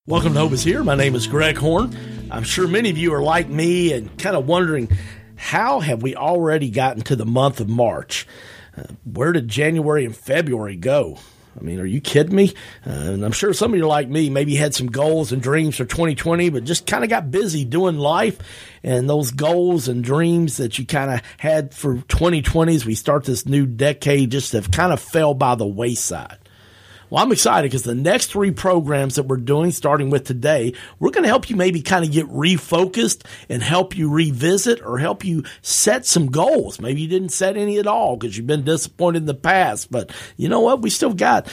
Welcome to Hope is Here. My name is Greg Horn. I'm sure many of you are like me and kind of wondering, how have we already gotten to the month of March? Where did January and February go? I mean, are you kidding me? And I'm sure some of you are like me, maybe had some goals and dreams for 2020, but just kind of got busy doing life. And those goals and dreams that you kind of had for 2020 as we start this new decade just have kind of fell by the wayside. Well, I'm excited because the next three programs that we're doing, starting with today, we're going to help you maybe kind of get refocused and help you revisit or help you set some goals. Maybe you didn't set any at all because you've been disappointed in the past. But you know what? We still got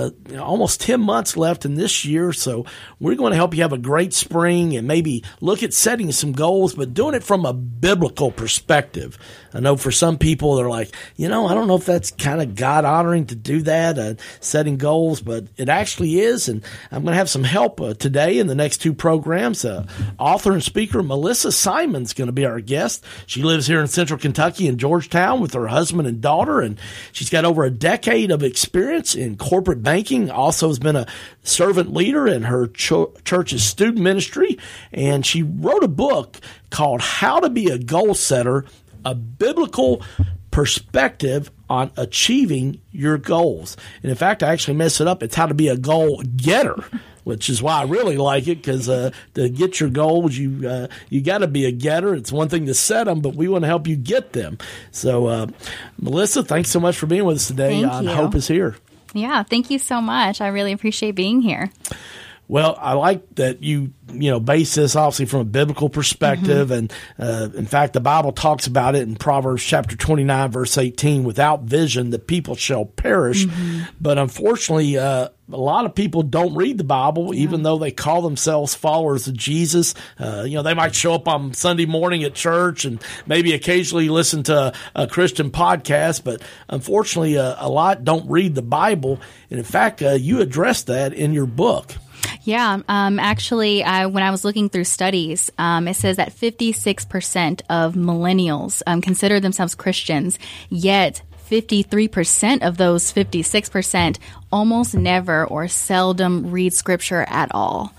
almost 10 months left in this year. So we're going to help you have a great spring and maybe look at setting some goals, but doing it from a biblical perspective. I know for some people, they're like, I don't know if that's kind of God-honoring to do that, setting goals, but it actually is. And I'm going to have some help today in the next two programs. Author and speaker Melissa Simon's going to be our guest. She lives here in Central Kentucky in Georgetown with her husband and daughter, and she's got over a decade of experience in corporate banking, also has been a servant leader in her church's student ministry, and she wrote a book called How to Be a Goal Setter, a biblical perspective on achieving your goals. And in fact, I actually messed it up. It's how to be a goal getter, which is why I really like it, because to get your goals, you got to be a getter. It's one thing to set them, but we want to help you get them. So, Melissa, thanks so much for being with us today on Hope is Here. Yeah, thank you so much. I really appreciate being here. Well, I like that you base this obviously from a biblical perspective. And in fact, the Bible talks about it in Proverbs chapter 29, verse 18, without vision, the people shall perish. But unfortunately, a lot of people don't read the Bible, even though they call themselves followers of Jesus. They might show up on Sunday morning at church and maybe occasionally listen to a Christian podcast. But unfortunately, a lot don't read the Bible. And in fact, you addressed that in your book. Yeah, actually, when I was looking through studies, it says that 56% of millennials consider themselves Christians, yet 53% of those 56% almost never or seldom read Scripture at all.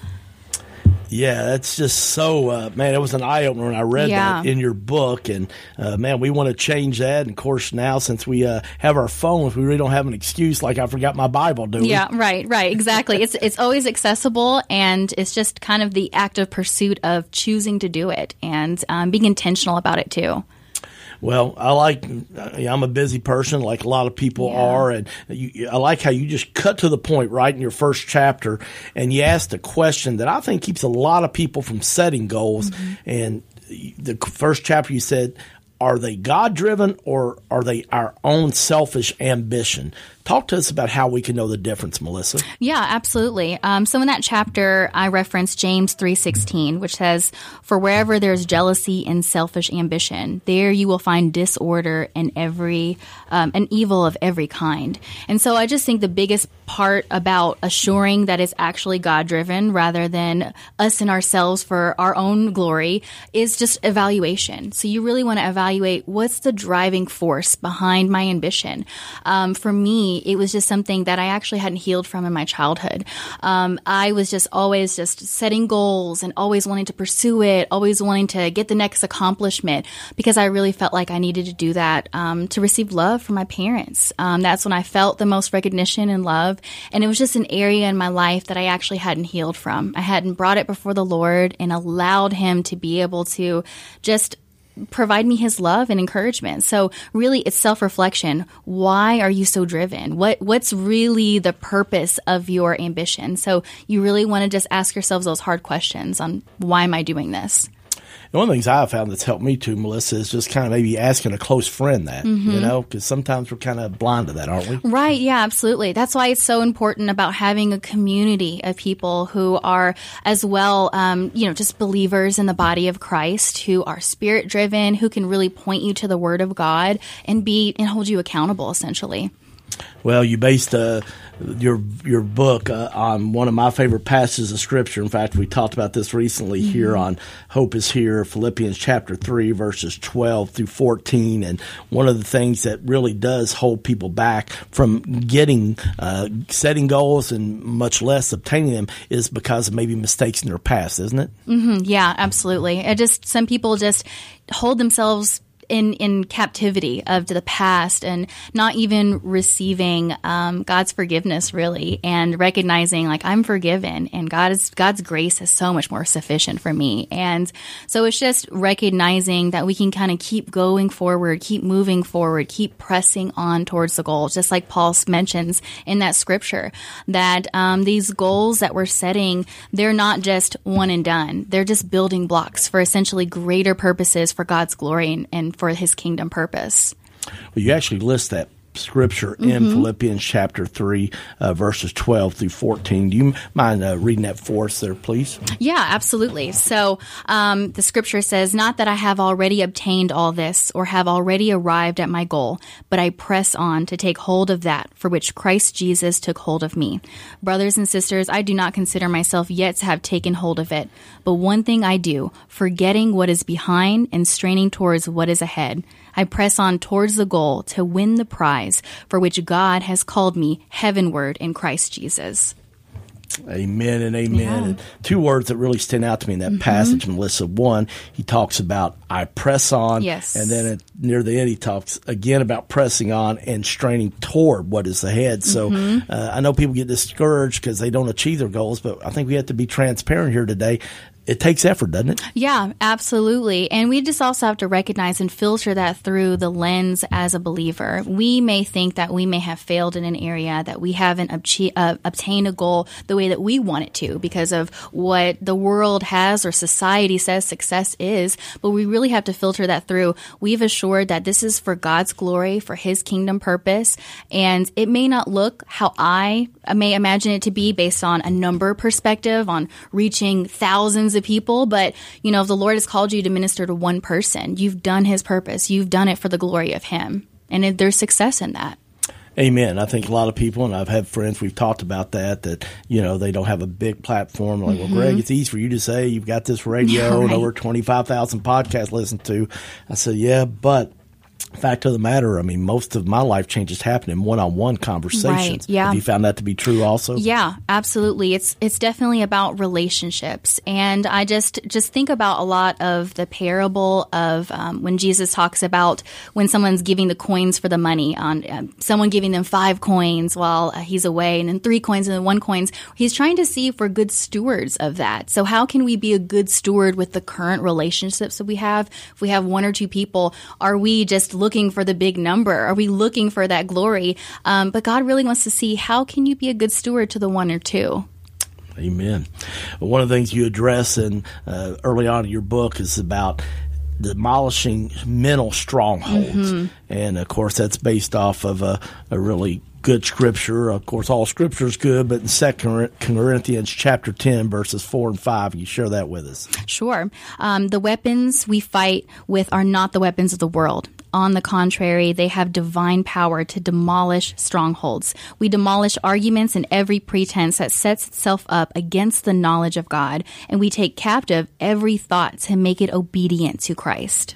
Yeah, that's just so, man, it was an eye-opener when I read that in your book. And, man, we want to change that. And, of course, now since we have our phones, we really don't have an excuse like I forgot my Bible, do we? Yeah, right, exactly. It's always accessible, and it's just kind of the active pursuit of choosing to do it and being intentional about it, too. Well, I'm a busy person like a lot of people are, and I like how you just cut to the point right in your first chapter, and you asked a question that I think keeps a lot of people from setting goals. And the first chapter you said, are they God-driven or are they our own selfish ambition? Talk to us about how we can know the difference, Melissa. Yeah, absolutely. So in that chapter, I referenced James 3:16, which says, "For wherever there's jealousy and selfish ambition, there you will find disorder and an evil of every kind." And so I just think the biggest part about assuring that it's actually God-driven rather than us and ourselves for our own glory is just evaluation. So you really want to evaluate what's the driving force behind my ambition. For me, it was just something that I actually hadn't healed from in my childhood. I was just always just setting goals and always wanting to pursue it, always wanting to get the next accomplishment because I really felt like I needed to do that to receive love from my parents. That's when I felt the most recognition and love. And it was just an area in my life that I actually hadn't healed from. I hadn't brought it before the Lord and allowed Him to be able to just provide me His love and encouragement. So really, it's self-reflection. Why are you so driven? What's really the purpose of your ambition? So you really want to just ask yourselves those hard questions on why am I doing this? One of the things I've found that's helped me too, Melissa, is just kind of maybe asking a close friend that, because sometimes we're kind of blind to that, aren't we? Right. Yeah, absolutely. That's why it's so important about having a community of people who are as well, just believers in the body of Christ, who are spirit driven, who can really point you to the Word of God and hold you accountable, essentially. Well, you based your book on one of my favorite passages of Scripture. In fact, we talked about this recently here on Hope is Here, Philippians chapter 3, verses 12 through 14. And one of the things that really does hold people back from setting goals and much less obtaining them is because of maybe mistakes in their past, isn't it? Mm-hmm. Yeah, absolutely. Some people just hold themselves in captivity of the past and not even receiving God's forgiveness, really, and recognizing like I'm forgiven and God's grace is so much more sufficient for me. And so it's just recognizing that we can kind of keep going forward, keep moving forward, keep pressing on towards the goal, just like Paul mentions in that scripture, that these goals that we're setting, they're not just one and done. They're just building blocks for essentially greater purposes for God's glory and for his kingdom purpose. Well, you actually list that scripture in Philippians chapter 3, verses 12 through 14. Do you mind reading that for us there, please? Yeah, absolutely. So the scripture says, "Not that I have already obtained all this or have already arrived at my goal, but I press on to take hold of that for which Christ Jesus took hold of me. Brothers and sisters, I do not consider myself yet to have taken hold of it. But one thing I do, forgetting what is behind and straining towards what is ahead, I press on towards the goal to win the prize for which God has called me heavenward in Christ Jesus." Amen and amen. Yeah. And two words that really stand out to me in that passage, Melissa. One, he talks about I press on. Yes. And then near the end, he talks again about pressing on and straining toward what is ahead. So I know people get discouraged because they don't achieve their goals, but I think we have to be transparent here today. It takes effort, doesn't it? Yeah, absolutely. And we just also have to recognize and filter that through the lens as a believer. We may think that we may have failed in an area, that we haven't obtained a goal the way that we want it to because of what the world has or society says success is. But we really have to filter that through. We've assured that this is for God's glory, for his kingdom purpose. And it may not look how I may imagine it to be based on a number perspective, on reaching thousands of people, but if the Lord has called you to minister to one person, you've done his purpose. You've done it for the glory of him. And there's success in that. Amen. I think a lot of people, and I've had friends, we've talked about that they don't have a big platform. Like, well, Greg, it's easy for you to say you've got this radio and over 25,000 podcasts listened to. I said, yeah, but fact of the matter, I mean, most of my life changes happen in one-on-one conversations. Right, yeah. Have you found that to be true also? Yeah, absolutely. It's definitely about relationships. And I just think about a lot of the parable of when Jesus talks about when someone's giving the coins for the money, on someone giving them 5 coins while he's away, and then 3 coins and then 1 coins. He's trying to see if we're good stewards of that. So how can we be a good steward with the current relationships that we have? If we have 1 or 2 people, are we just looking for the big number? Are we looking for that glory? But God really wants to see, how can you be a good steward to the 1 or 2? Amen. One of the things you address early on in your book is about demolishing mental strongholds. And, of course, that's based off of a really good scripture. Of course, all scripture is good, but in 2 Corinthians chapter 10, verses 4 and 5, you share that with us. Sure. The weapons we fight with are not the weapons of the world. On the contrary, they have divine power to demolish strongholds. We demolish arguments and every pretense that sets itself up against the knowledge of God, and we take captive every thought to make it obedient to Christ.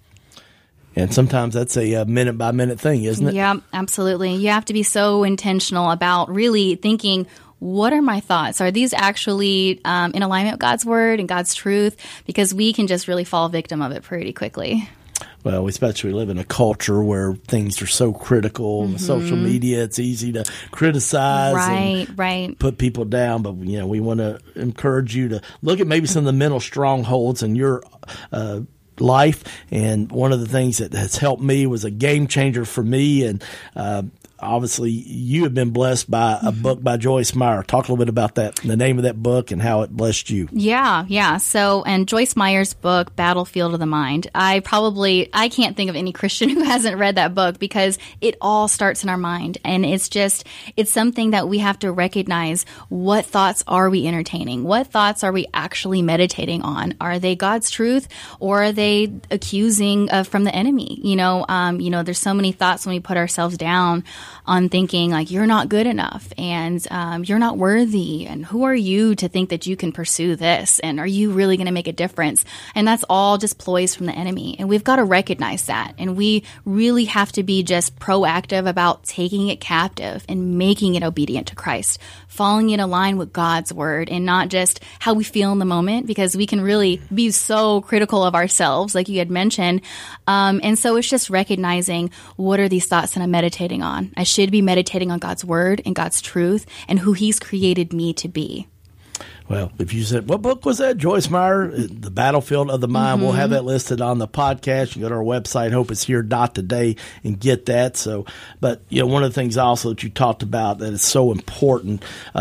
And sometimes that's a minute-by-minute thing, isn't it? Yeah, absolutely. You have to be so intentional about really thinking, what are my thoughts? Are these actually in alignment with God's word and God's truth? Because we can just really fall victim of it pretty quickly. Well, we especially live in a culture where things are so critical. Social media, it's easy to criticize and put people down. But, we want to encourage you to look at maybe some of the mental strongholds in your life. And one of the things that has helped me was a game changer for me. And obviously, you have been blessed by a book by Joyce Meyer. Talk a little bit about that, the name of that book, and how it blessed you. Yeah. So, and Joyce Meyer's book, Battlefield of the Mind, I can't think of any Christian who hasn't read that book, because it all starts in our mind. And it's something that we have to recognize. What thoughts are we entertaining? What thoughts are we actually meditating on? Are they God's truth, or are they accusing from the enemy? There's so many thoughts when we put ourselves down. on thinking like you're not good enough and you're not worthy. And who are you to think that you can pursue this? And are you really going to make a difference? And that's all just ploys from the enemy. And we've got to recognize that. And we really have to be just proactive about taking it captive and making it obedient to Christ, falling in line with God's word and not just how we feel in the moment, because we can really be so critical of ourselves, like you had mentioned. And so it's just recognizing, what are these thoughts that I'm meditating on? I should be meditating on God's word and God's truth and who he's created me to be. Well, if you said, what book was that? Joyce Meyer, The Battlefield of the Mind. We'll have that listed on the podcast. You go to our website, hopeishere.today, and get that. So, but, one of the things also that you talked about that is so important,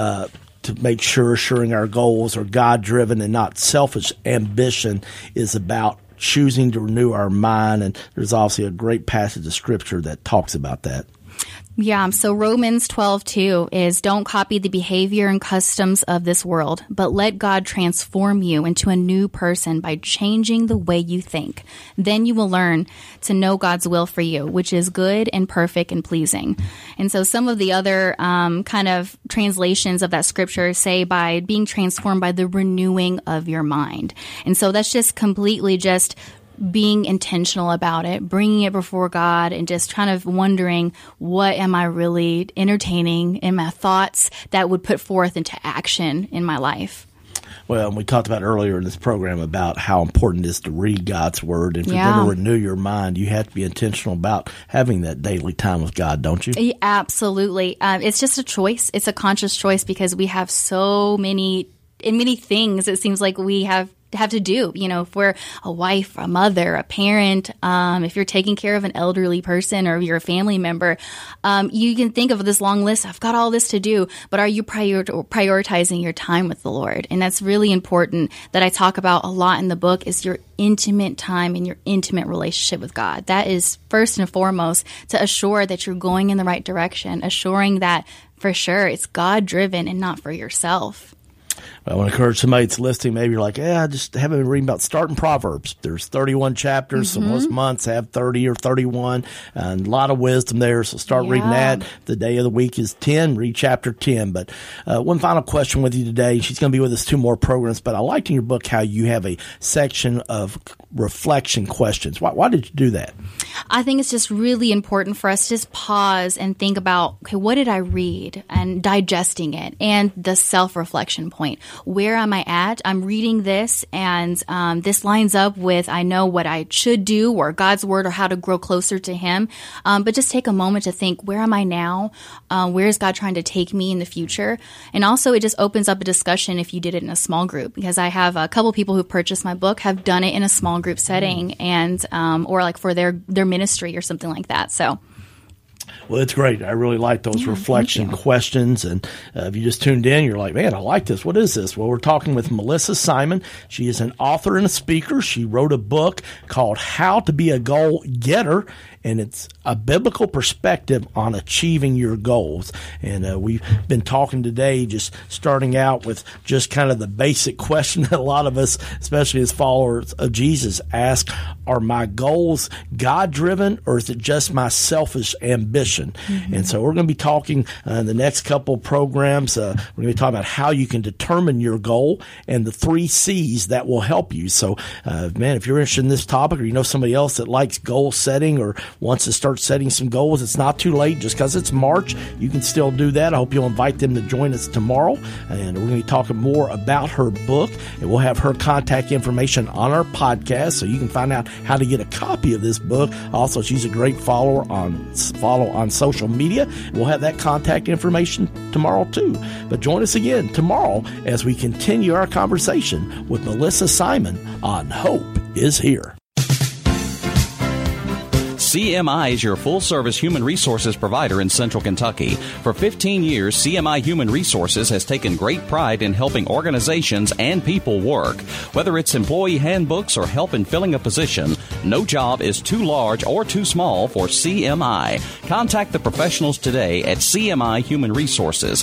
to make sure assuring our goals are God-driven and not selfish ambition, is about choosing to renew our mind. And there's also a great passage of Scripture that talks about that. Yeah, so Romans 12:2 is, don't copy the behavior and customs of this world, but let God transform you into a new person by changing the way you think. Then you will learn to know God's will for you, which is good and perfect and pleasing. And so some of the other kind of translations of that scripture say by being transformed by the renewing of your mind. And so that's just completely just being intentional about it, bringing it before God, and just kind of wondering, what am I really entertaining in my thoughts that would put forth into action in my life? Well, we talked about earlier in this program about how important it is to read God's word. And if you're going to renew your mind, you have to be intentional about having that daily time with God, don't you? Yeah, absolutely. It's just a choice. It's a conscious choice, because we have so many things it seems like we have to do. If we're a wife, a mother, a parent, if you're taking care of an elderly person or you're a family member, you can think of this long list. I've got all this to do, but are you prioritizing your time with the Lord? And that's really important, that I talk about a lot in the book, is your intimate time and your intimate relationship with God. That is first and foremost to assure that you're going in the right direction, assuring that for sure it's God-driven and not for yourself. I want to encourage somebody that's listening. Maybe you're like, I just haven't been reading about starting Proverbs. There's 31 chapters, so most months have 30 or 31, and a lot of wisdom there. So start reading that. The day of the week is 10. Read chapter 10. But one final question with you today. She's going to be with us 2 more programs, but I liked in your book how you have a section of reflection questions. Why did you do that? I think it's just really important for us to just pause and think about, okay, what did I read, and digesting it, and the self-reflection point. Where am I at? I'm reading this, and this lines up with, I know what I should do, or God's word, or how to grow closer to him. But just take a moment to think, where am I now? Where is God trying to take me in the future? And also, it just opens up a discussion if you did it in a small group, because I have a couple people who purchased my book have done it in a small group setting, and or like for their ministry or something like that. So. Well, it's great. I really like those reflection questions. And if you just tuned in, you're like, man, I like this. What is this? Well, we're talking with Melissa Simon. She is an author and a speaker. She wrote a book called How to Be a Goal Getter, and it's a biblical perspective on achieving your goals. And we've been talking today, just starting out with just kind of the basic question that a lot of us, especially as followers of Jesus, ask: are my goals God-driven, or is it just my selfish ambition? And so we're going to be talking in the next couple of programs. We're going to be talking about how you can determine your goal and the 3 C's that will help you. So, man, if you're interested in this topic, or you know somebody else that likes goal setting or wants to start setting some goals, it's not too late. Just because it's March, you can still do that. I hope you'll invite them to join us tomorrow. And we're going to be talking more about her book, and we'll have her contact information on our podcast so you can find out how to get a copy of this book. Also, she's a great follow on social media. We'll have that contact information tomorrow too. But join us again tomorrow as we continue our conversation with Melissa Simon on Hope is Here. CMI is your full-service human resources provider in Central Kentucky. For 15 years, CMI Human Resources has taken great pride in helping organizations and people work. Whether it's employee handbooks or help in filling a position, no job is too large or too small for CMI. Contact the professionals today at CMI Human Resources,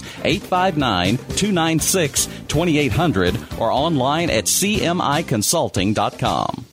859-296-2800, or online at cmiconsulting.com.